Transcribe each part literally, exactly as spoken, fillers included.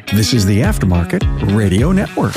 This is the Aftermarket Radio Network.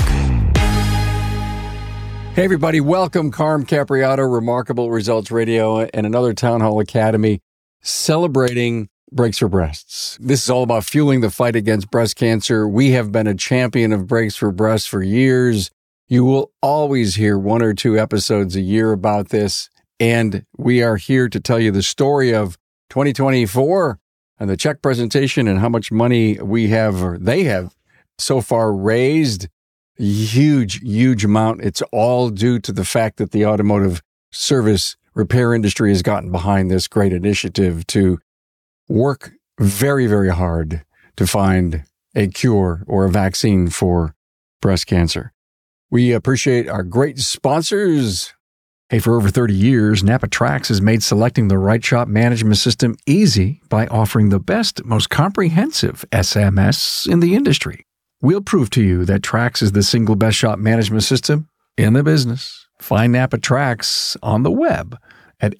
Hey, everybody. Welcome. Carm Capriotto, Remarkable Results Radio, and another Town Hall Academy celebrating Breaks for Breasts. This is all about fueling the fight against breast cancer. We have been a champion of Breaks for Breasts for years. You will always hear one or two episodes a year about this. And we are here to tell you the story of twenty twenty-four and the check presentation and how much money we have, or they have so far raised. Huge, huge amount. It's all due to the fact that the automotive service repair industry has gotten behind this great initiative to work very, very hard to find a cure or a vaccine for breast cancer. We appreciate our great sponsors. Hey, for over thirty years, Napa Trax has made selecting the right shop management system easy by offering the best, most comprehensive S M S in the industry. We'll prove to you that Trax is the single best shop management system in the business. Find Napa Trax on the web at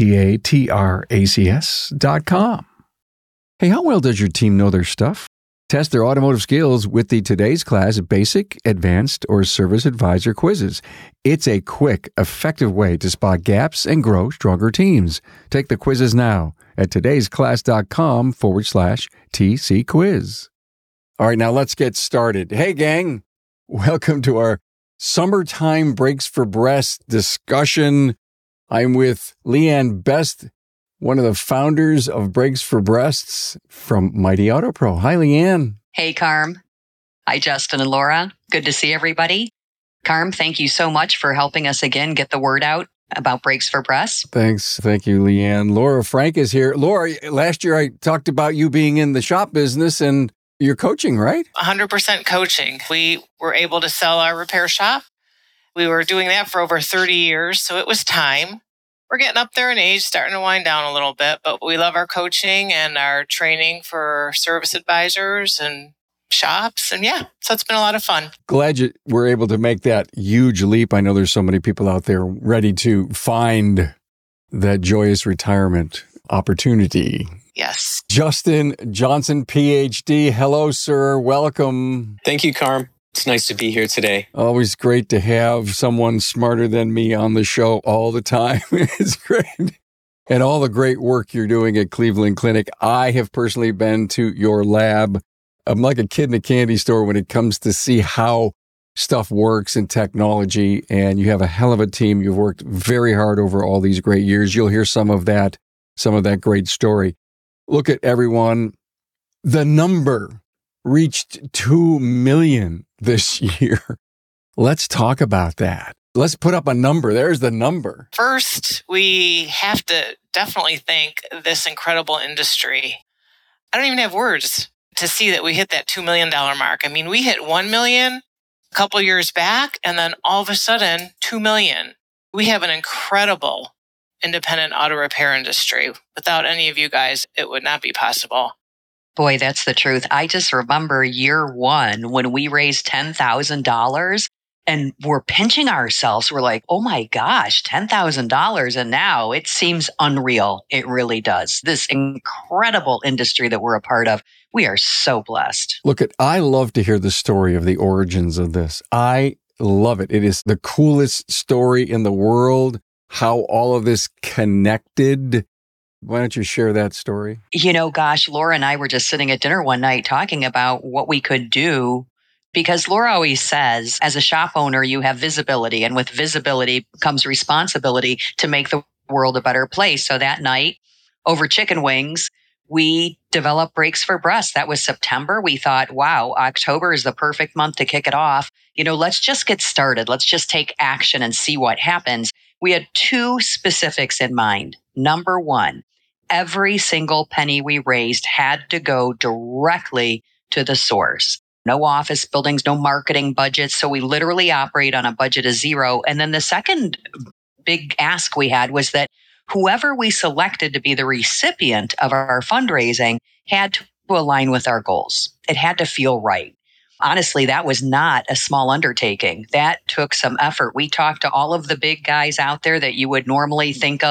napatracs dot com. Hey, how well does your team know their stuff? Test their automotive skills with the Today's Class Basic, Advanced, or Service Advisor quizzes. It's a quick, effective way to spot gaps and grow stronger teams. Take the quizzes now at todaysclass.com forward slash TC quiz. All right, now let's get started. Hey, gang, welcome to our Summertime Breaks for Breast discussion. I'm with Leanne Best, one of the founders of Breaks for Breasts from Mighty Auto Pro. Hi, Leanne. Hey, Carm. Hi, Justin and Laura. Good to see everybody. Carm, thank you so much for helping us again get the word out about Breaks for Breasts. Thanks. Thank you, Leanne. Laura Frank is here. Laura, last year I talked about you being in the shop business and you're coaching, right? one hundred percent coaching. We were able to sell our repair shop. We were doing that for over thirty years, so it was time. We're getting up there in age, starting to wind down a little bit, but we love our coaching and our training for service advisors and shops. And yeah, so it's been a lot of fun. Glad you were able to make that huge leap. I know there's so many people out there ready to find that joyous retirement opportunity. Yes. Justin Johnson, P H D. Hello, sir. Welcome. Thank you, Carm. It's nice to be here today. Always great to have someone smarter than me on the show all the time. It's great. And all the great work you're doing at Cleveland Clinic. I have personally been to your lab. I'm like a kid in a candy store when it comes to see how stuff works in technology. And you have a hell of a team. You've worked very hard over all these great years. You'll hear some of that, some of that great story. Look at everyone. The number reached two million this year. Let's talk about that. Let's put up a number. There's the number. First, we have to definitely thank this incredible industry. I don't even have words to see that we hit that two million dollars mark. I mean, we hit one million dollars a couple years back, and then all of a sudden, two million dollars. We have an incredible independent auto repair industry. Without any of you guys, it would not be possible. Boy, that's the truth. I just remember year one when we raised ten thousand dollars and we're pinching ourselves. We're like, oh my gosh, ten thousand dollars. And now it seems unreal. It really does. This incredible industry that we're a part of. We are so blessed. Look, at, I love to hear the story of the origins of this. I love it. It is the coolest story in the world, how all of this connected. Why don't you share that story? You know, gosh, Laura and I were just sitting at dinner one night talking about what we could do, because Laura always says, as a shop owner, you have visibility, and with visibility comes responsibility to make the world a better place. So that night, over chicken wings, we developed Breaks for Breasts. That was September. We thought, wow, October is the perfect month to kick it off. You know, let's just get started. Let's just take action and see what happens. We had two specifics in mind. Number one, every single penny we raised had to go directly to the source. No office buildings, no marketing budgets. So we literally operate on a budget of zero. And then the second big ask we had was that whoever we selected to be the recipient of our fundraising had to align with our goals. It had to feel right. Honestly, that was not a small undertaking. That took some effort. We talked to all of the big guys out there that you would normally think of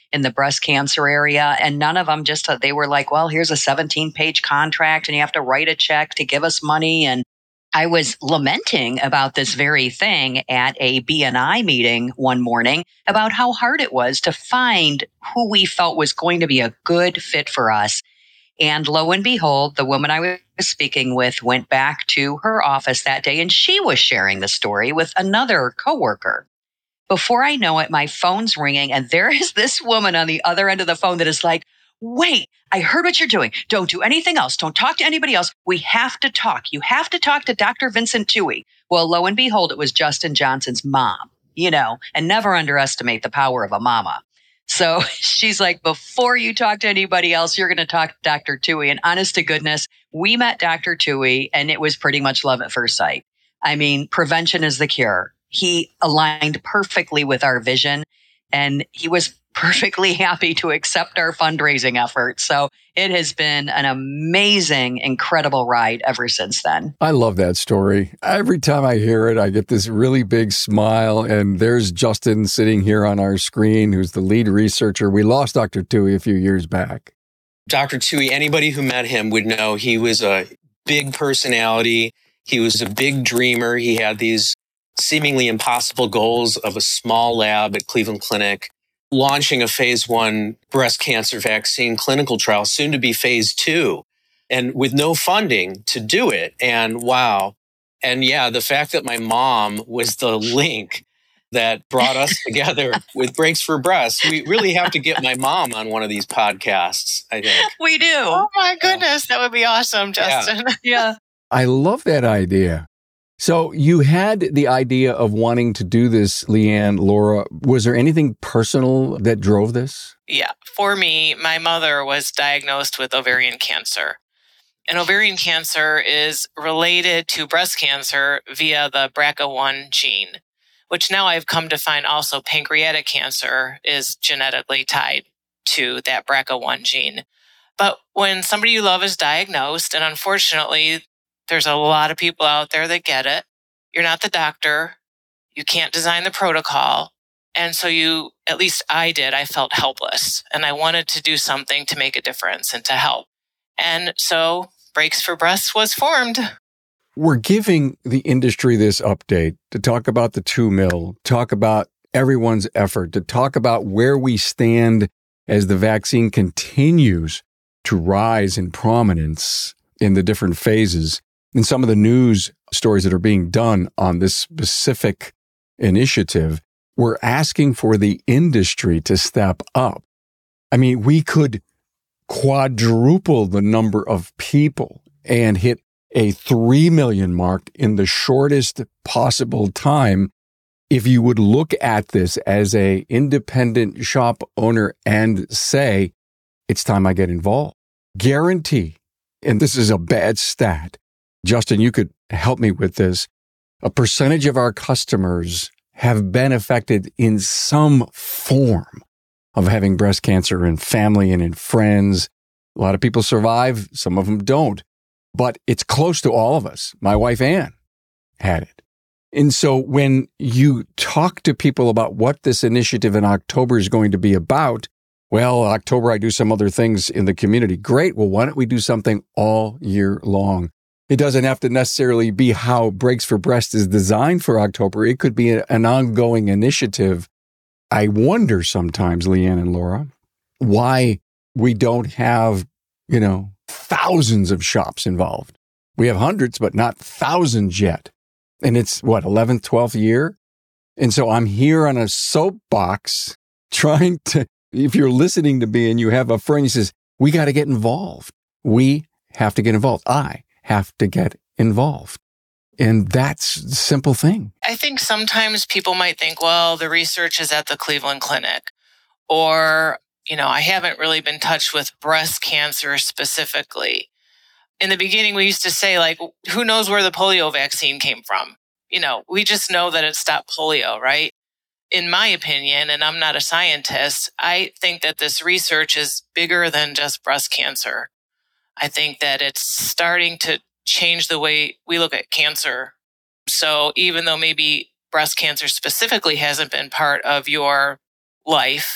in the breast cancer area. And none of them just, they were like, well, here's a seventeen page contract and you have to write a check to give us money. And I was lamenting about this very thing at a B N I meeting one morning about how hard it was to find who we felt was going to be a good fit for us. And lo and behold, the woman I was speaking with went back to her office that day and she was sharing the story with another coworker. Before I know it, my phone's ringing and there is this woman on the other end of the phone that is like, wait, I heard what you're doing. Don't do anything else. Don't talk to anybody else. We have to talk. You have to talk to Doctor Vincent Tuohy. Well, lo and behold, it was Justin Johnson's mom, you know, and never underestimate the power of a mama. So she's like, before you talk to anybody else, you're going to talk to Doctor Tuohy. And honest to goodness, we met Doctor Tuohy and it was pretty much love at first sight. I mean, prevention is the cure. He aligned perfectly with our vision and he was perfectly happy to accept our fundraising effort. So it has been an amazing, incredible ride ever since then. I love that story. Every time I hear it, I get this really big smile. And there's Justin sitting here on our screen, who's the lead researcher. We lost Doctor Tuohy a few years back. Doctor Tuohy, anybody who met him would know he was a big personality. He was a big dreamer. He had these seemingly impossible goals of a small lab at Cleveland Clinic, launching a phase one breast cancer vaccine clinical trial, soon to be phase two, and with no funding to do it. And wow. And yeah, the fact that my mom was the link that brought us together with Breaks for Breasts, we really have to get my mom on one of these podcasts, I think. We do. Oh my goodness. That would be awesome, Justin. Yeah. yeah. I love that idea. So you had the idea of wanting to do this, Leanne, Laura. Was there anything personal that drove this? Yeah. For me, my mother was diagnosed with ovarian cancer. And ovarian cancer is related to breast cancer via the B R C A one gene, which now I've come to find also pancreatic cancer is genetically tied to that B R C A one gene. But when somebody you love is diagnosed, and unfortunately, there's a lot of people out there that get it. You're not the doctor. You can't design the protocol. And so you, at least I did, I felt helpless. And I wanted to do something to make a difference and to help. And so Breaks for Breasts was formed. We're giving the industry this update to talk about the two mil, talk about everyone's effort, to talk about where we stand as the vaccine continues to rise in prominence in the different phases. And some of the news stories that are being done on this specific initiative, we're asking for the industry to step up. I mean, we could quadruple the number of people and hit a three million mark in the shortest possible time if you would look at this as a independent shop owner and say, it's time I get involved. Guarantee, and this is a bad stat, Justin, you could help me with this. A percentage of our customers have been affected in some form of having breast cancer in family and in friends. A lot of people survive. Some of them don't. But it's close to all of us. My wife, Ann, had it. And so when you talk to people about what this initiative in October is going to be about, well, October, I do some other things in the community. Great. Well, why don't we do something all year long? It doesn't have to necessarily be how Breaks for Breast is designed for October. It could be an ongoing initiative. I wonder sometimes, Leanne and Laura, why we don't have, you know, thousands of shops involved. We have hundreds, but not thousands yet. And it's what, eleventh, twelfth year? And so I'm here on a soapbox trying to, if you're listening to me and you have a friend who says, we got to get involved. We have to get involved. I have to get involved. And that's a simple thing. I think sometimes people might think, well, the research is at the Cleveland Clinic, or, you know, I haven't really been touched with breast cancer specifically. In the beginning, we used to say, like, who knows where the polio vaccine came from? You know, we just know that it stopped polio, right? In my opinion, and I'm not a scientist, I think that this research is bigger than just breast cancer. I think that it's starting to change the way we look at cancer. So even though maybe breast cancer specifically hasn't been part of your life,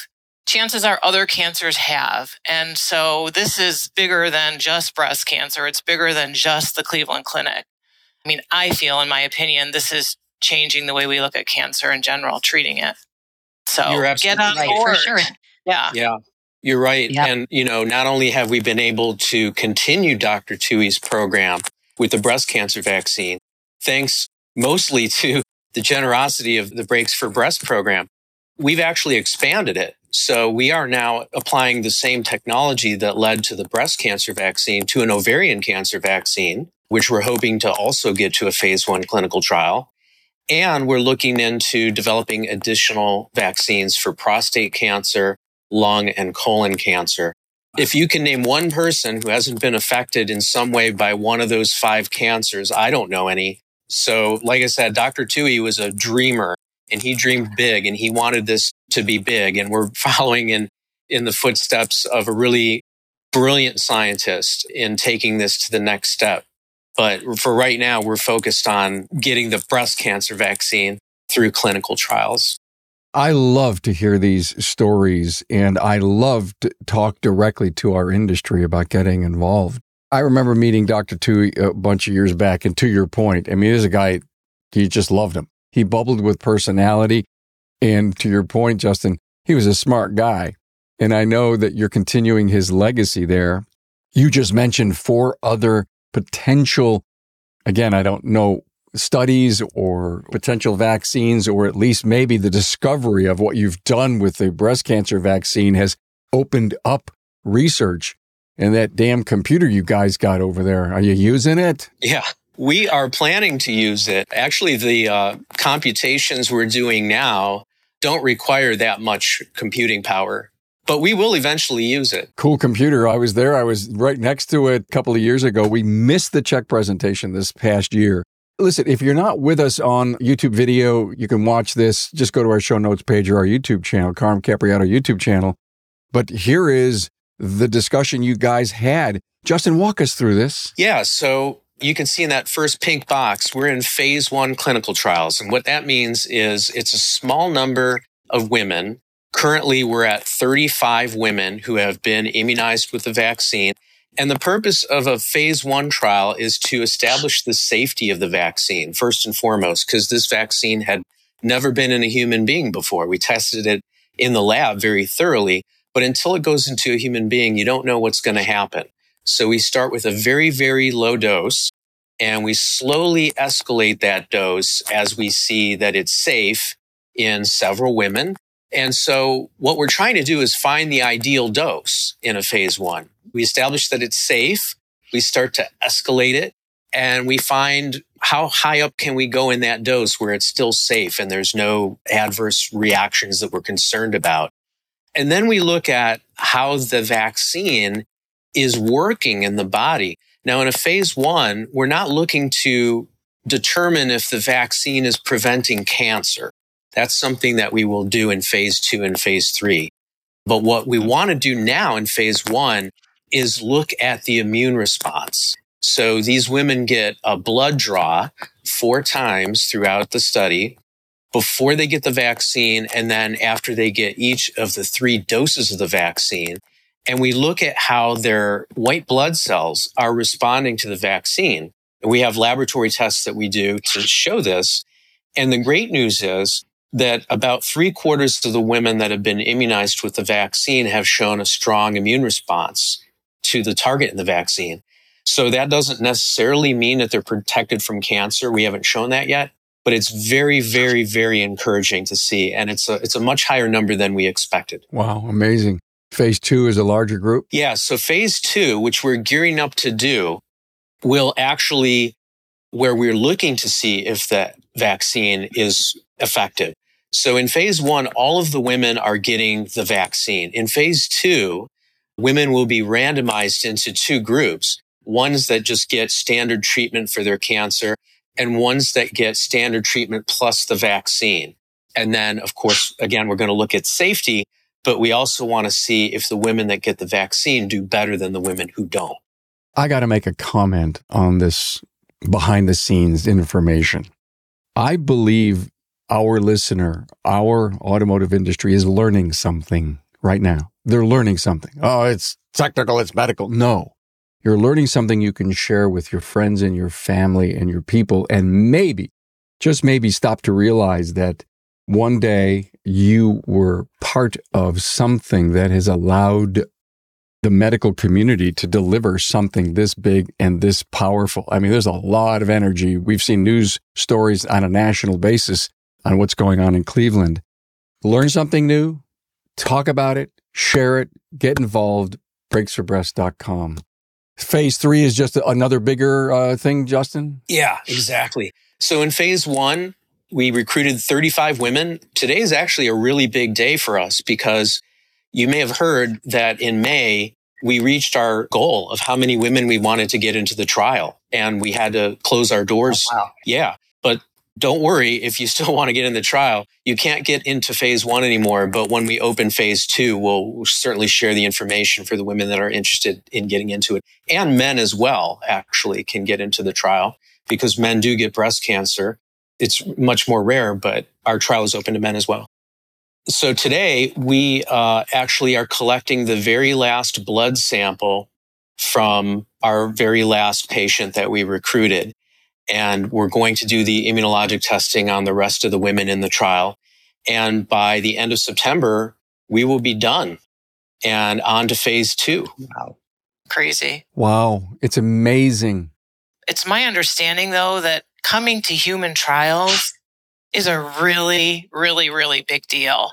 chances are other cancers have. And so this is bigger than just breast cancer. It's bigger than just the Cleveland Clinic. I mean, I feel, in my opinion, this is changing the way we look at cancer in general, treating it. So You're get on right, board. for sure. Yeah. Yeah, you're right. Yep. And, you know, not only have we been able to continue Doctor Tuohy's program with the breast cancer vaccine, thanks mostly to the generosity of the Breaks for Breast program, we've actually expanded it. So we are now applying the same technology that led to the breast cancer vaccine to an ovarian cancer vaccine, which we're hoping to also get to a phase one clinical trial. And we're looking into developing additional vaccines for prostate cancer, lung, and colon cancer. If you can name one person who hasn't been affected in some way by one of those five cancers, I don't know any. So like I said, Doctor Tuohy was a dreamer, and he dreamed big, and he wanted this to be big. And we're following in, in the footsteps of a really brilliant scientist in taking this to the next step. But for right now, we're focused on getting the breast cancer vaccine through clinical trials. I love to hear these stories, and I love to talk directly to our industry about getting involved. I remember meeting Doctor Tuohy a bunch of years back, and to your point, I mean, there's a guy, you just loved him. He bubbled with personality, and to your point, Justin, he was a smart guy. And I know that you're continuing his legacy there. You just mentioned four other potential, again, I don't know, studies or potential vaccines, or at least maybe the discovery of what you've done with the breast cancer vaccine has opened up research. And that damn computer you guys got over there, are you using it? Yeah, we are planning to use it. Actually, the uh, computations we're doing now don't require that much computing power, but we will eventually use it. Cool computer. I was there. I was right next to it a couple of years ago. We missed the CHEK presentation this past year. Listen, if you're not with us on YouTube video, you can watch this. Just go to our show notes page or our YouTube channel, Carm Capriato YouTube channel. But here is the discussion you guys had. Justin, walk us through this. Yeah, so you can see in that first pink box, we're in phase one clinical trials. And what that means is it's a small number of women. Currently, we're at thirty-five women who have been immunized with the vaccine. And the purpose of a phase one trial is to establish the safety of the vaccine, first and foremost, because this vaccine had never been in a human being before. We tested it in the lab very thoroughly, but until it goes into a human being, you don't know what's going to happen. So we start with a very, very low dose, and we slowly escalate that dose as we see that it's safe in several women. And so what we're trying to do is find the ideal dose in a phase one. We establish that it's safe. We start to escalate it, and we find how high up can we go in that dose where it's still safe and there's no adverse reactions that we're concerned about. And then we look at how the vaccine is working in the body. Now, in a phase one, we're not looking to determine if the vaccine is preventing cancer. That's something that we will do in phase two and phase three. But what we want to do now in phase one is look at the immune response. So these women get a blood draw four times throughout the study before they get the vaccine, and then after they get each of the three doses of the vaccine. And we look at how their white blood cells are responding to the vaccine. And we have laboratory tests that we do to show this. And the great news is that about three quarters of the women that have been immunized with the vaccine have shown a strong immune response to the target in the vaccine. So that doesn't necessarily mean that they're protected from cancer. We haven't shown that yet, but it's very, very, very encouraging to see. And it's a, it's a much higher number than we expected. Wow, amazing. Phase two is a larger group? Yeah, so phase two, which we're gearing up to do, will actually, where we're looking to see if the vaccine is effective. So in phase one, all of the women are getting the vaccine. In phase two, women will be randomized into two groups, ones that just get standard treatment for their cancer and ones that get standard treatment plus the vaccine. And then, of course, again, we're going to look at safety, but we also want to see if the women that get the vaccine do better than the women who don't. I got to make a comment on this behind the scenes information. I believe our listener, our automotive industry is learning something right now. They're learning something. Oh, it's technical, it's medical. No, you're learning something you can share with your friends and your family and your people, and maybe, just maybe, stop to realize that one day you were part of something that has allowed the medical community to deliver something this big and this powerful. I mean, there's a lot of energy. We've seen news stories on a national basis on what's going on in Cleveland. Learn something new, talk about it, share it, get involved, breaks for breast dot com. Phase three is just another bigger uh, thing, Justin? Yeah, exactly. So in phase one, we recruited thirty-five women. Today is actually a really big day for us because you may have heard that in May, we reached our goal of how many women we wanted to get into the trial, and we had to close our doors. Oh, wow. Yeah, but don't worry if you still want to get in the trial. You can't get into phase one anymore, but when we open phase two, we'll certainly share the information for the women that are interested in getting into it. And men as well, actually, can get into the trial because men do get breast cancer. It's much more rare, but our trial is open to men as well. So today, we uh, actually are collecting the very last blood sample from our very last patient that we recruited. And we're going to do the immunologic testing on the rest of the women in the trial. And by the end of September, we will be done and on to phase two. Wow. Crazy. Wow. It's amazing. It's my understanding, though, that coming to human trials is a really, really, really big deal.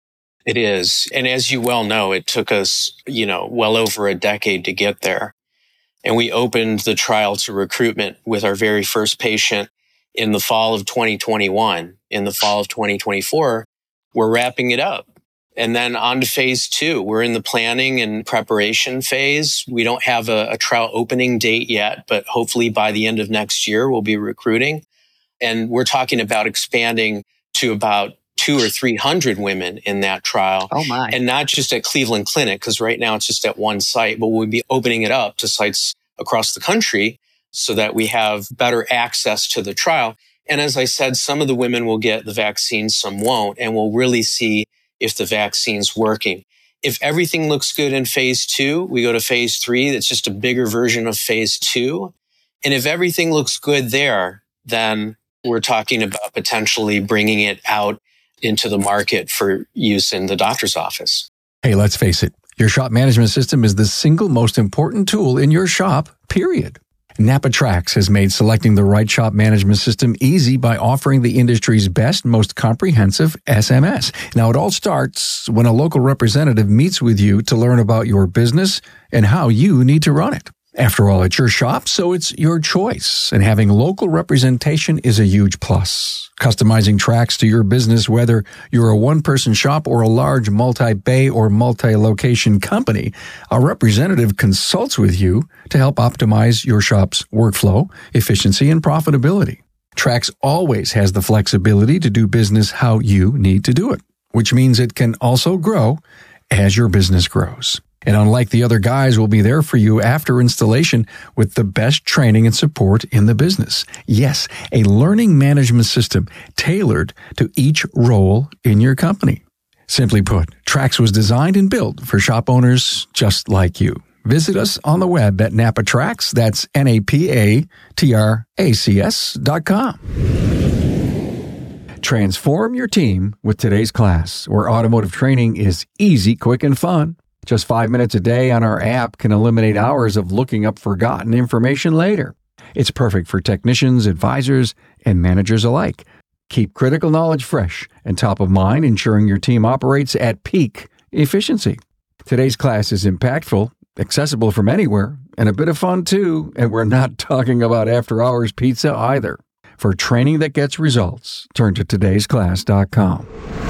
It is. And as you well know, it took us, you know, well over a decade to get there. And we opened the trial to recruitment with our very first patient in the fall of twenty twenty-one. In the fall of twenty twenty-four, we're wrapping it up. And then on to phase two. We're in the planning and preparation phase. We don't have a, a trial opening date yet, but hopefully by the end of next year, we'll be recruiting. And we're talking about expanding to about two or three hundred women in that trial. Oh my. And not just at Cleveland Clinic, because right now it's just at one site, but we'll be opening it up to sites across the country so that we have better access to the trial. And as I said, some of the women will get the vaccine, some won't, and we'll really see if the vaccine's working. If everything looks good in phase two, we go to phase three. That's just a bigger version of phase two. And if everything looks good there, then we're talking about potentially bringing it out into the market for use in the doctor's office. Hey, let's face it. Your shop management system is the single most important tool in your shop, period. NapaTrax has made selecting the right shop management system easy by offering the industry's best, most comprehensive S M S. Now, it all starts when a local representative meets with you to learn about your business and how you need to run it. After all, it's your shop, so it's your choice, and having local representation is a huge plus. Customizing tracks to your business, whether you're a one-person shop or a large multi-bay or multi-location company, a representative consults with you to help optimize your shop's workflow, efficiency, and profitability. Trax always has the flexibility to do business how you need to do it, which means it can also grow as your business grows. And unlike the other guys, will be there for you after installation with the best training and support in the business. Yes, a learning management system tailored to each role in your company. Simply put, Trax was designed and built for shop owners just like you. Visit us on the web at NapaTrax, that's N A P A T R A C S dot com. Transform your team with today's class, where automotive training is easy, quick, and fun. Just five minutes a day on our app can eliminate hours of looking up forgotten information later. It's perfect for technicians, advisors, and managers alike. Keep critical knowledge fresh and top of mind, ensuring your team operates at peak efficiency. Today's class is impactful, accessible from anywhere, and a bit of fun too, and we're not talking about after-hours pizza either. For training that gets results, turn to todays class dot com.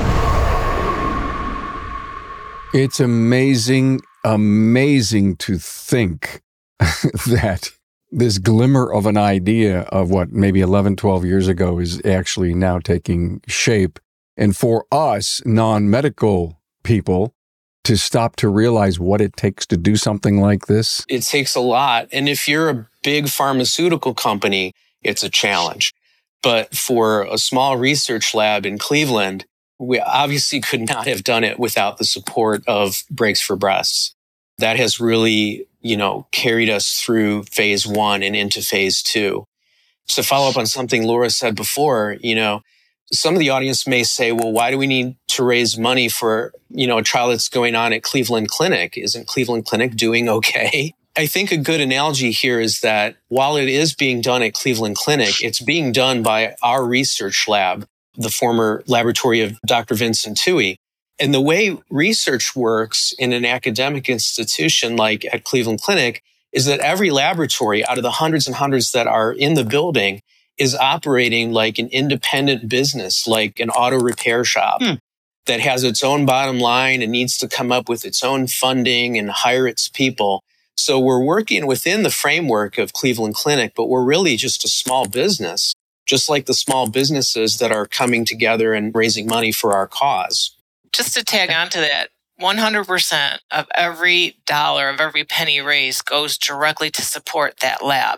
It's amazing, amazing to think that this glimmer of an idea of what maybe eleven, twelve years ago is actually now taking shape. And for us non-medical people to stop to realize what it takes to do something like this. It takes a lot. And if you're a big pharmaceutical company, it's a challenge. But for a small research lab in Cleveland, we obviously could not have done it without the support of Breaks for Breasts. That has really, you know, carried us through phase one and into phase two. To follow up on something Laura said before, you know, some of the audience may say, well, why do we need to raise money for, you know, a trial that's going on at Cleveland Clinic? Isn't Cleveland Clinic doing okay? I think a good analogy here is that while it is being done at Cleveland Clinic, it's being done by our research lab, the former laboratory of Doctor Vincent Tuohy. And the way research works in an academic institution like at Cleveland Clinic is that every laboratory out of the hundreds and hundreds that are in the building is operating like an independent business, like an auto repair shop hmm. that has its own bottom line and needs to come up with its own funding and hire its people. So we're working within the framework of Cleveland Clinic, but we're really just a small business, just like the small businesses that are coming together and raising money for our cause. Just to tag on to that, one hundred percent of every dollar, of every penny raised goes directly to support that lab.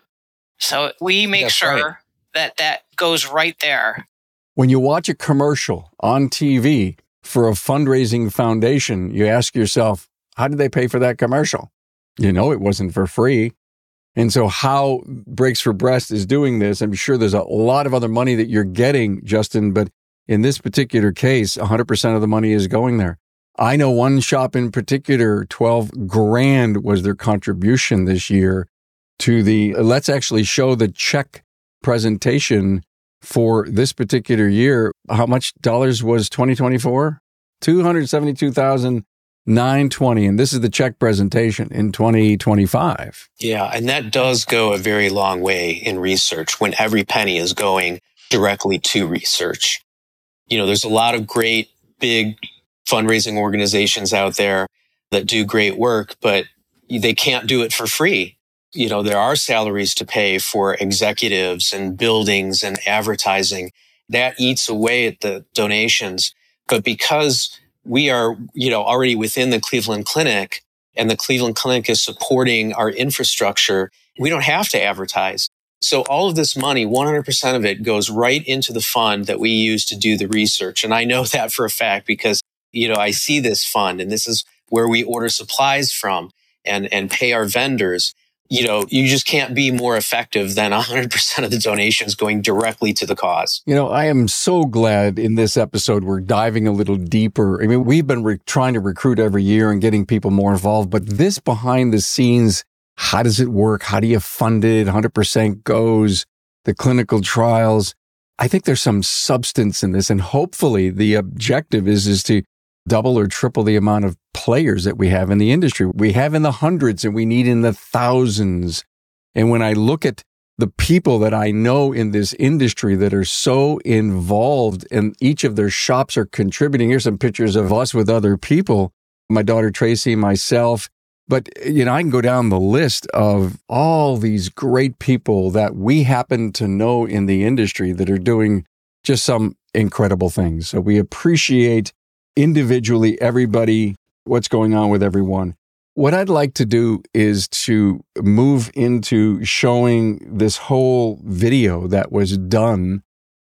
So we make That's sure right. that that goes right there. When you watch a commercial on T V for a fundraising foundation, you ask yourself, how did they pay for that commercial? You know, it wasn't for free. And so how Breaks for Breast is doing this, I'm sure there's a lot of other money that you're getting, Justin, but in this particular case, one hundred percent of the money is going there. I know one shop in particular, twelve grand was their contribution this year to the, let's actually show the check presentation for this particular year. How much dollars was twenty twenty-four? two hundred seventy-two thousand nine hundred twenty dollars. And this is the check presentation in twenty twenty-five. Yeah. And that does go a very long way in research when every penny is going directly to research. You know, there's a lot of great big fundraising organizations out there that do great work, but they can't do it for free. You know, there are salaries to pay for executives and buildings and advertising. That eats away at the donations. But because we are, you know, already within the Cleveland Clinic and the Cleveland Clinic is supporting our infrastructure, we don't have to advertise. So all of this money, one hundred percent of it goes right into the fund that we use to do the research. And I know that for a fact because, you know, I see this fund and this is where we order supplies from and, and pay our vendors. You know, you just can't be more effective than one hundred percent of the donations going directly to the cause. You know, I am so glad in this episode we're diving a little deeper. I mean, we've been re- trying to recruit every year and getting people more involved, but this behind the scenes, how does it work? How do you fund it? one hundred percent goes, the clinical trials. I think there's some substance in this, and hopefully the objective is, is to double or triple the amount of players that we have in the industry. We have in the hundreds and we need in the thousands. And when I look at the people that I know in this industry that are so involved and each of their shops are contributing, here's some pictures of us with other people, my daughter Tracy, myself. But, you know, I can go down the list of all these great people that we happen to know in the industry that are doing just some incredible things. So we appreciate individually everybody, what's going on with everyone. What I'd like to do is to move into showing this whole video that was done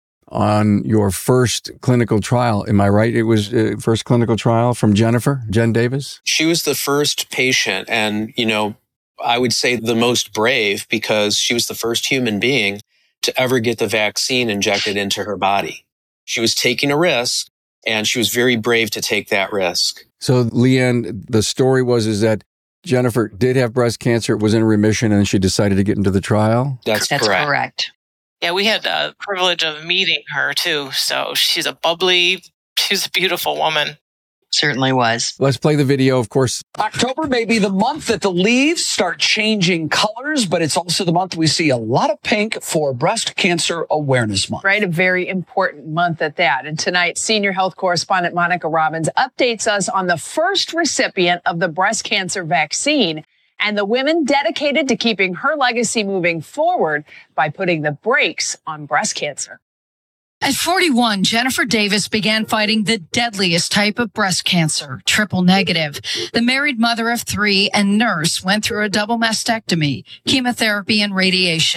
on your first clinical trial. Am I right? It was uh, first clinical trial from Jennifer, Jen Davis? She was the first patient and, you know, I would say the most brave because she was the first human being to ever get the vaccine injected into her body. She was taking a risk and she was very brave to take that risk. So, Leanne, the story was is that Jennifer did have breast cancer, was in remission, and she decided to get into the trial? That's, That's correct. correct. Yeah, we had the privilege of meeting her too. So she's a bubbly, she's a beautiful woman. Certainly was. Let's play the video, of course. October may be the month that the leaves start changing colors, but it's also the month we see a lot of pink for Breast Cancer Awareness Month. Right, a very important month at that. And tonight, senior health correspondent Monica Robbins updates us on the first recipient of the breast cancer vaccine and the women dedicated to keeping her legacy moving forward by putting the brakes on breast cancer. At forty-one, Jennifer Davis began fighting the deadliest type of breast cancer, triple negative. The married mother of three and nurse went through a double mastectomy, chemotherapy, and radiation.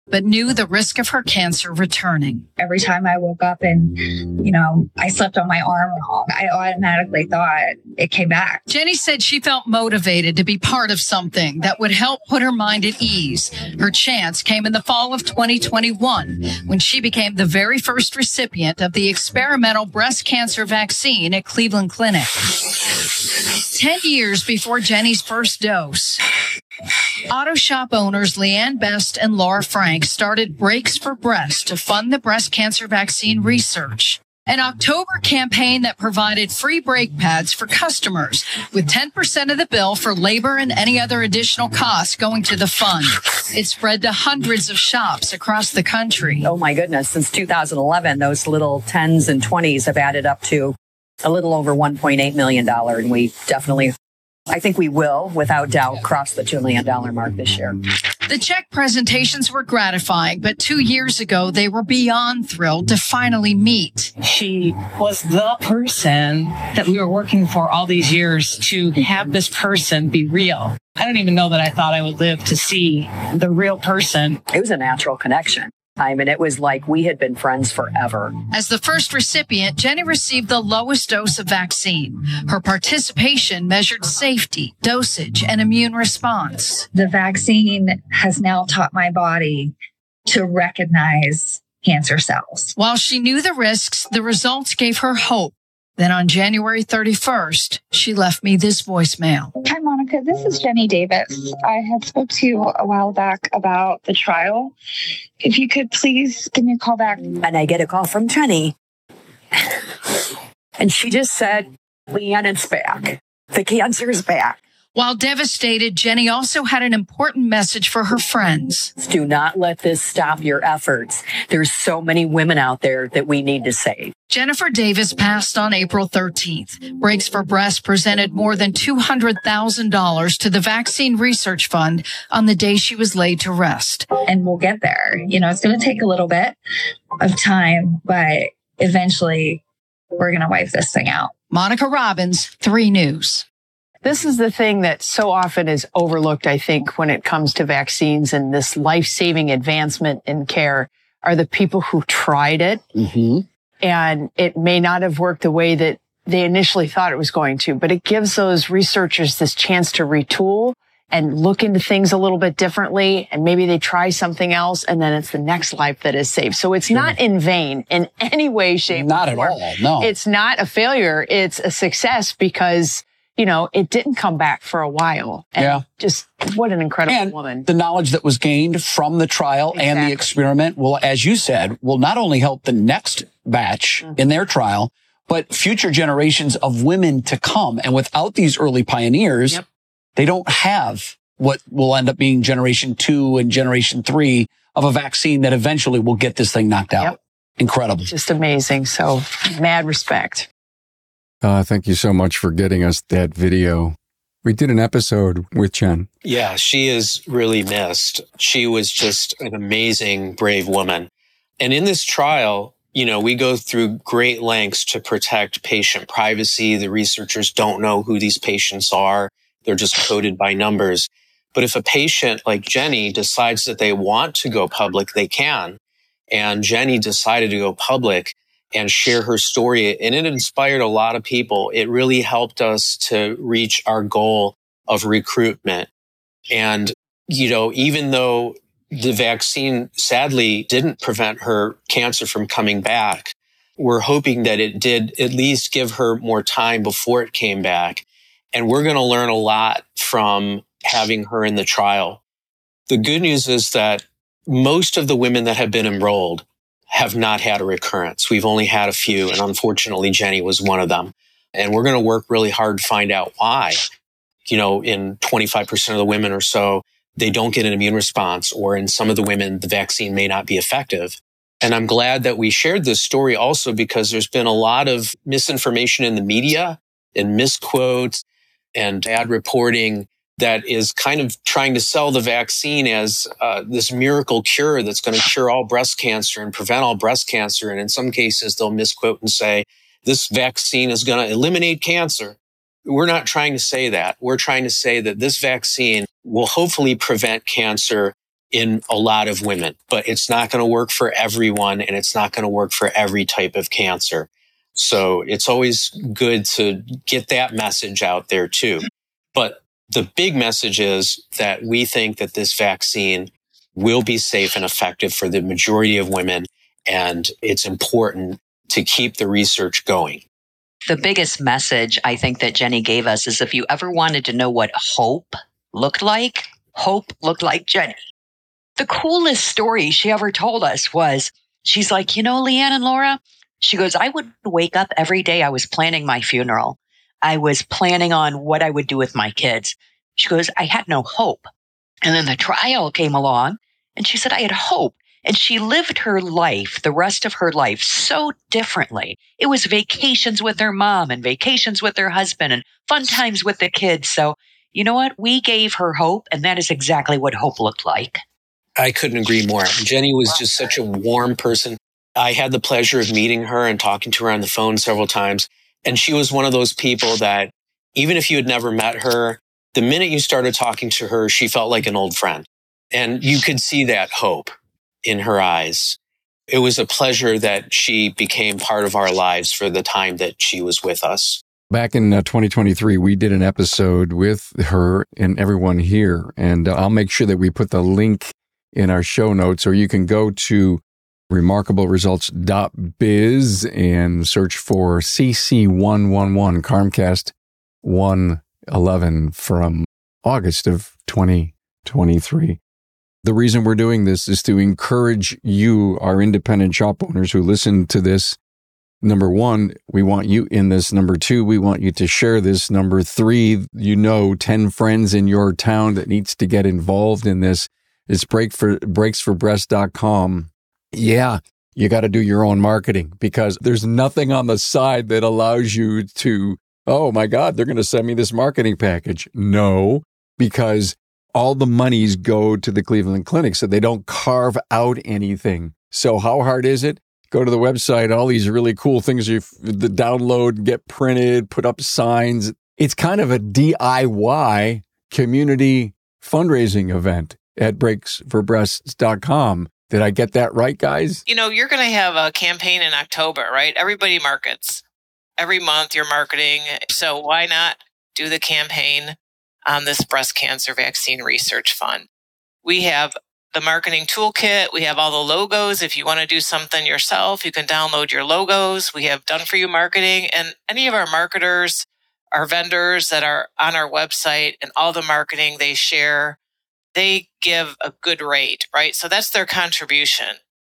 but knew the risk of her cancer returning. Every time I woke up and, you know, I slept on my arm wrong, I automatically thought it came back. Jenny said she felt motivated to be part of something that would help put her mind at ease. Her chance came in the fall of twenty twenty-one when she became the very first recipient of the experimental breast cancer vaccine at Cleveland Clinic. Ten years before Jenny's first dose, auto shop owners Leanne Best and Laura Frank started Breaks for Breast to fund the breast cancer vaccine research, an October campaign that provided free brake pads for customers with ten percent of the bill for labor and any other additional costs going to the fund. It spread to hundreds of shops across the country. Oh my goodness, since two thousand eleven, those little tens and twenties have added up to a little over one point eight million dollars, and we definitely, I think we will, without doubt, cross the two million dollars mark this year. The check presentations were gratifying, but two years ago, they were beyond thrilled to finally meet. She was the person that we were working for all these years to have this person be real. I don't even know that I thought I would live to see the real person. It was a natural connection. I mean, it was like we had been friends forever. As the first recipient, Jenny received the lowest dose of vaccine. Her participation measured safety, dosage, and immune response. The vaccine has now taught my body to recognize cancer cells. While she knew the risks, the results gave her hope. Then on January thirty-first, she left me this voicemail. Hi, Monica. This is Jenny Davis. I had spoke to you a while back about the trial. If you could please give me a call back. And I get a call from Jenny. And she just said, Leanne, it's back. The cancer is back. While devastated, Jenny also had an important message for her friends. Do not let this stop your efforts. There's so many women out there that we need to save. Jennifer Davis passed on April thirteenth. Breaks for Breast presented more than two hundred thousand dollars to the Vaccine Research Fund on the day she was laid to rest. And we'll get there. You know, it's going to take a little bit of time, but eventually we're going to wipe this thing out. Monica Robbins, three News. This is the thing that so often is overlooked, I think, when it comes to vaccines and this life-saving advancement in care are the people who tried it. Mm-hmm. And it may not have worked the way that they initially thought it was going to, but it gives those researchers this chance to retool and look into things a little bit differently. And maybe they try something else and then it's the next life that is saved. So it's sure. not in vain in any way, shape, not or form. Not at all. No, it's not a failure. It's a success because you know, it didn't come back for a while. And yeah. Just what an incredible and woman. The knowledge that was gained from the trial exactly. and the experiment will, as you said, will not only help the next batch mm-hmm. in their trial, but future generations of women to come. And without these early pioneers, yep. they don't have what will end up being generation two and generation three of a vaccine that eventually will get this thing knocked out. Yep. Incredible. Just amazing. So mad respect. Uh, thank you so much for getting us that video. We did an episode with Jen. Yeah, she is really missed. She was just an amazing, brave woman. And in this trial, you know, we go through great lengths to protect patient privacy. The researchers don't know who these patients are. They're just coded by numbers. But if a patient like Jenny decides that they want to go public, they can. And Jenny decided to go public and share her story. And it inspired a lot of people. It really helped us to reach our goal of recruitment. And, you know, even though the vaccine sadly didn't prevent her cancer from coming back, we're hoping that it did at least give her more time before it came back. And we're going to learn a lot from having her in the trial. The good news is that most of the women that have been enrolled have not had a recurrence. We've only had a few, and unfortunately, Jenny was one of them. And we're going to work really hard to find out why. You know, in twenty-five percent of the women or so, they don't get an immune response, or in some of the women, the vaccine may not be effective. And I'm glad that we shared this story also because there's been a lot of misinformation in the media and misquotes and bad reporting that is kind of trying to sell the vaccine as uh, this miracle cure that's going to cure all breast cancer and prevent all breast cancer. And in some cases, they'll misquote and say, this vaccine is going to eliminate cancer. We're not trying to say that. We're trying to say that this vaccine will hopefully prevent cancer in a lot of women, but it's not going to work for everyone, and it's not going to work for every type of cancer. So it's always good to get that message out there too. But the big message is that we think that this vaccine will be safe and effective for the majority of women, and it's important to keep the research going. The biggest message I think that Jenny gave us is if you ever wanted to know what hope looked like, hope looked like Jenny. The coolest story she ever told us was, she's like, you know, Leanne and Laura, she goes, I would wake up every day. I was planning my funeral. I was planning on what I would do with my kids. She goes, I had no hope. And then the trial came along and she said, I had hope. And she lived her life, the rest of her life, so differently. It was vacations with her mom and vacations with her husband and fun times with the kids. So you know what? We gave her hope, and that is exactly what hope looked like. I couldn't agree more. Jenny was just such a warm person. I had the pleasure of meeting her and talking to her on the phone several times. And she was one of those people that even if you had never met her, the minute you started talking to her, she felt like an old friend. And you could see that hope in her eyes. It was a pleasure that she became part of our lives for the time that she was with us. Back in uh, twenty twenty-three, we did an episode with her and everyone here. And uh, I'll make sure that we put the link in our show notes, or you can go to remarkable results dot biz and search for C C one eleven, Carmcast one eleven from August of twenty twenty-three. The reason we're doing this is to encourage you, our independent shop owners who listen to this. Number one, we want you in this. Number two, we want you to share this. Number three, you know, ten friends in your town that needs to get involved in this. It's break for, breaks for breast dot com. Yeah, you got to do your own marketing because there's nothing on the side that allows you to, oh my God, they're going to send me this marketing package. No, because all the monies go to the Cleveland Clinic, so they don't carve out anything. So how hard is it? Go to the website, all these really cool things you the download, get printed, put up signs. It's kind of a D I Y community fundraising event at breaks for breasts dot com. Did I get that right, guys? You know, you're going to have a campaign in October, right? Everybody markets. Every month you're marketing. So why not do the campaign on this breast cancer vaccine research fund? We have the marketing toolkit. We have all the logos. If you want to do something yourself, you can download your logos. We have done for you marketing, and any of our marketers, our vendors that are on our website and all the marketing they share, they give a good rate, right? So that's their contribution.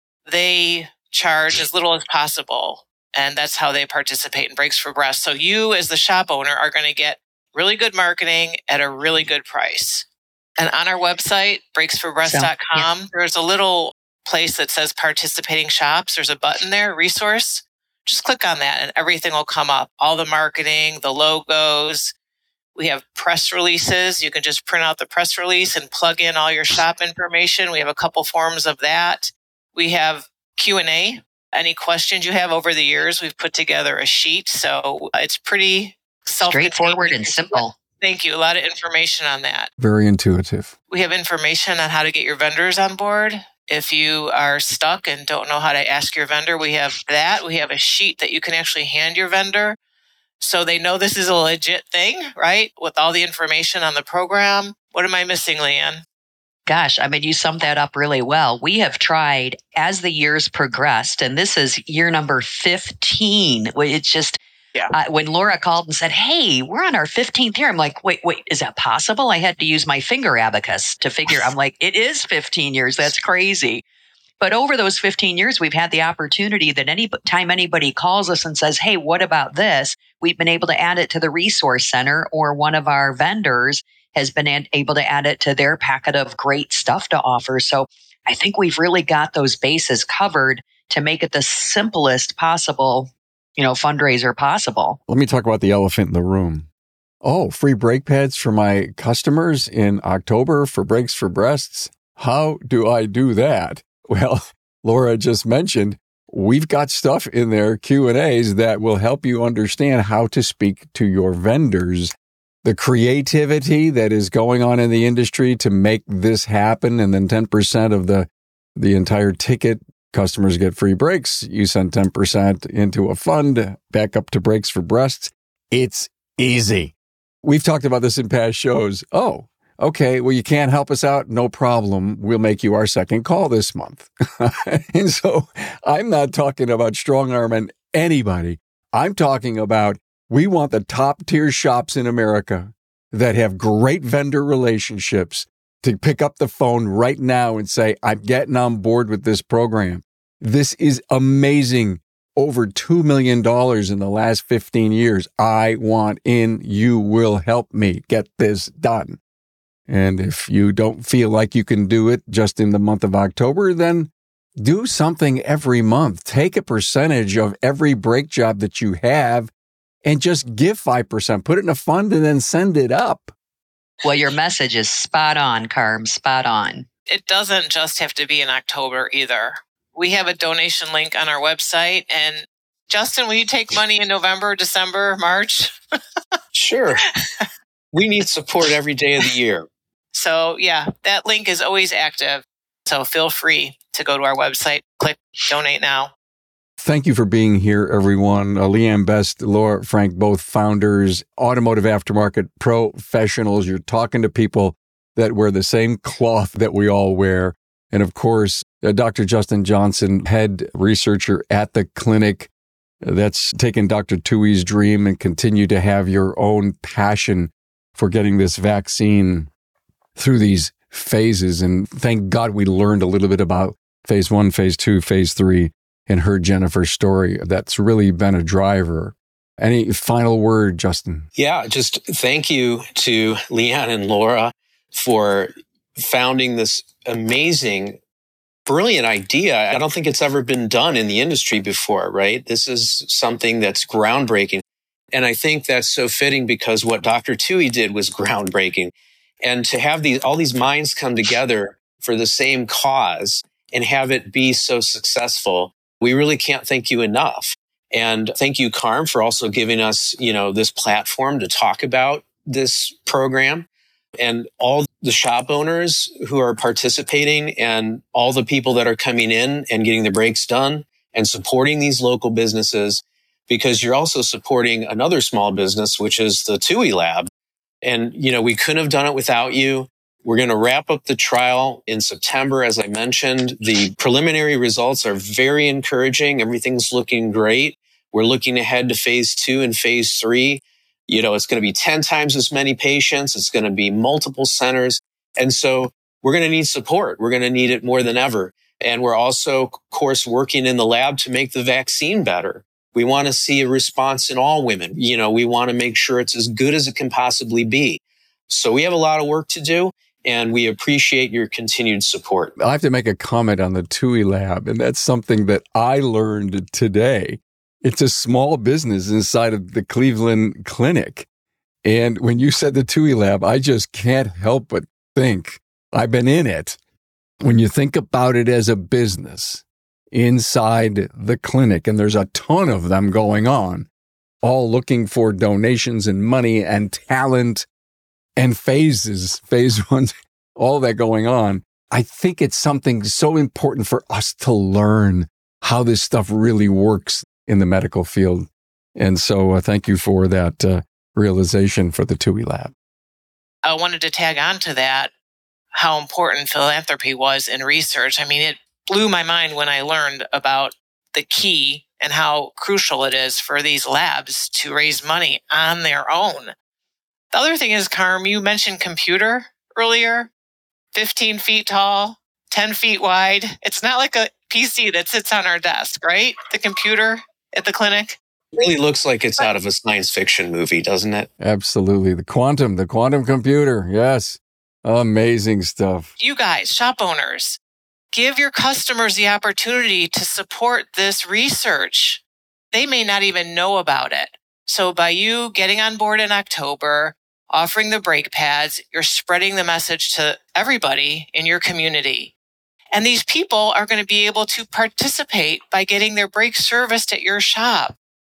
They charge as little as possible, and that's how they participate in Breaks for Breast. So you as the shop owner are going to get really good marketing at a really good price. And on our website, breaks for breast dot com, so, yeah. There's a little place that says participating shops. There's a button there, resource. Just click on that and everything will come up. All the marketing, the logos. We have press releases. You can just print out the press release and plug in all your shop information. We have a couple forms of that. We have Q and A. Any questions you have over the years, we've put together a sheet. So it's pretty self-contained. Straightforward and simple. Thank you. A lot of information on that. Very intuitive. We have information on how to get your vendors on board. If you are stuck and don't know how to ask your vendor, we have that. We have a sheet that you can actually hand your vendor so they know this is a legit thing, right? With all the information on the program. What am I missing, Leanne? Gosh, I mean, you summed that up really well. We have tried as the years progressed, and this is year number fifteen. It's just, yeah. uh, when Laura called and said, hey, we're on our fifteenth year. I'm like, wait, wait, is that possible? I had to use my finger abacus to figure. I'm like, it is fifteen years. That's crazy. But over those fifteen years, we've had the opportunity that any time anybody calls us and says, hey, what about this? We've been able to add it to the resource center, or one of our vendors has been able to add it to their packet of great stuff to offer. So I think we've really got those bases covered to make it the simplest possible, you know, fundraiser possible. Let me talk about the elephant in the room. Oh, free brake pads for my customers in October for Breaks for Breasts. How do I do that? Well, Laura just mentioned we've got stuff in there, Q and A's, that will help you understand how to speak to your vendors. the creativity that is going on in the industry to make this happen. And then ten percent of the, the entire ticket, customers get free brakes. You send ten percent into a fund back up to Brakes for Breasts. It's easy. We've talked about this in past shows. Oh, okay. Well, you can't help us out. No problem. We'll make you our second call this month. And so I'm not talking about strong arming anybody. I'm talking about we want the top tier shops in America that have great vendor relationships to pick up the phone right now and say, I'm getting on board with this program. This is amazing. Over two million dollars in the last fifteen years. I want in. You will help me get this done. And if you don't feel like you can do it just in the month of October, then do something every month. Take a percentage of every brake job that you have and just give five percent. Put it in a fund and then send it up. Well, your message is spot on, Carm, spot on. It doesn't just have to be in October either. We have a donation link on our website. And Justin, will you take money in November, December, March? Sure. We need support every day of the year. So yeah, that link is always active. So feel free to go to our website, click donate now. Thank you for being here, everyone. Uh, Leanne Best, Laura Frank, both founders, automotive aftermarket professionals. You're talking to people that wear the same cloth that we all wear. And of course, uh, Doctor Justin Johnson, head researcher at the clinic uh, that's taken Doctor Tuohy's dream and continue to have your own passion for getting this vaccine through these phases. And thank God we learned a little bit about phase one, phase two, phase three, and heard Jennifer's story. That's really been a driver. Any final word, Justin? Yeah, just thank you to Leanne and Laura for founding this amazing, brilliant idea. I don't think it's ever been done in the industry before, right? This is something that's groundbreaking. And I think that's so fitting because what Doctor Tuohy did was groundbreaking. And to have these all these minds come together for the same cause and have it be so successful, we really can't thank you enough. And thank you, Carm, for also giving us, you know, this platform to talk about this program. And all the shop owners who are participating and all the people that are coming in and getting the brakes done and supporting these local businesses, because you're also supporting another small business, which is the Tuohy Lab. And, you know, we couldn't have done it without you. We're going to wrap up the trial in September. As I mentioned, the preliminary results are very encouraging. Everything's looking great. We're looking ahead to phase two and phase three. You know, it's going to be ten times as many patients. It's going to be multiple centers. And so we're going to need support. We're going to need it more than ever. And we're also, of course, working in the lab to make the vaccine better. We want to see a response in all women. You know, we want to make sure it's as good as it can possibly be. So we have a lot of work to do. And we appreciate your continued support. I have to make a comment on the Tuohy Lab, and that's something that I learned today. It's a small business inside of the Cleveland Clinic. And when you said the Tuohy Lab, I just can't help but think, I've been in it. When you think about it as a business inside the clinic, and there's a ton of them going on, all looking for donations and money and talent and phases, phase one, all that going on. I think it's something so important for us to learn how this stuff really works in the medical field. And so uh, thank you for that uh, realization for the Tuohy Lab. I wanted to tag on to that, how important philanthropy was in research. I mean, it blew my mind when I learned about the key and how crucial it is for these labs to raise money on their own. The other thing is, Carm, you mentioned computer earlier, fifteen feet tall, ten feet wide. It's not like a P C that sits on our desk, right? The computer at the clinic. It really looks like it's out of a science fiction movie, doesn't it? Absolutely. The quantum, the quantum computer. Yes. Amazing stuff. You guys, shop owners, give your customers the opportunity to support this research. They may not even know about it. So by you getting on board in October, offering the brake pads, you're spreading the message to everybody in your community. And these people are going to be able to participate by getting their brakes serviced at your shop.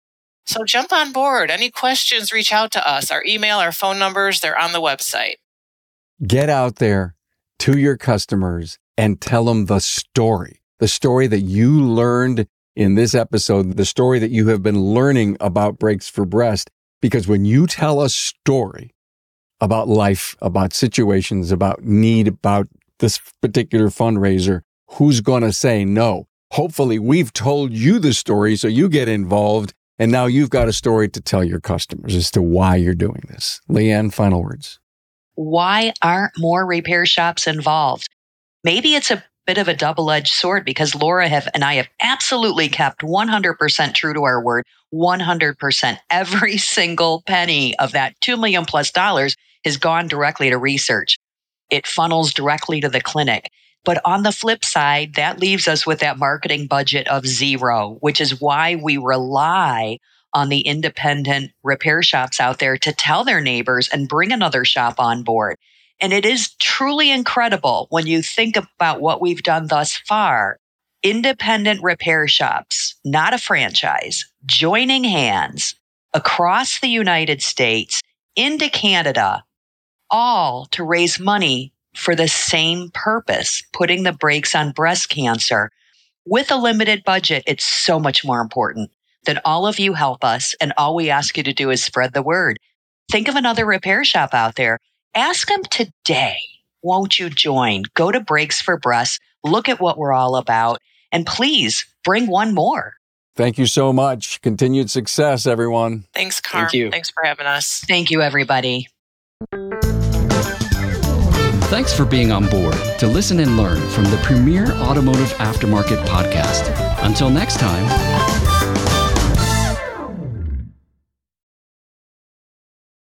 So jump on board. Any questions, reach out to us. Our email, our phone numbers, they're on the website. Get out there to your customers and tell them the story, the story that you learned in this episode, the story that you have been learning about Breaks for Breast. Because when you tell a story about life, about situations, about need, about this particular fundraiser, who's going to say no? Hopefully we've told you the story so you get involved, and now you've got a story to tell your customers as to why you're doing this. Leanne, final words. Why aren't more repair shops involved? Maybe it's a bit of a double-edged sword because Laura have and I have absolutely kept one hundred percent true to our word, one hundred percent. Every single penny of that two million plus dollars has gone directly to research. It funnels directly to the clinic. But on the flip side, that leaves us with that marketing budget of zero, which is why we rely on the independent repair shops out there to tell their neighbors and bring another shop on board. And it is truly incredible when you think about what we've done thus far. Independent repair shops, not a franchise, joining hands across the United States, into Canada, all to raise money for the same purpose, putting the brakes on breast cancer. With a limited budget, it's so much more important that all of you help us, and all we ask you to do is spread the word. Think of another repair shop out there. Ask them today, won't you join? Go to Breaks for Breast, look at what we're all about, and please bring one more. Thank you so much. Continued success, everyone. Thanks, Carm. Thank you. Thanks for having us. Thank you, everybody. Thanks for being on board to listen and learn from the premier automotive aftermarket podcast. Until next time.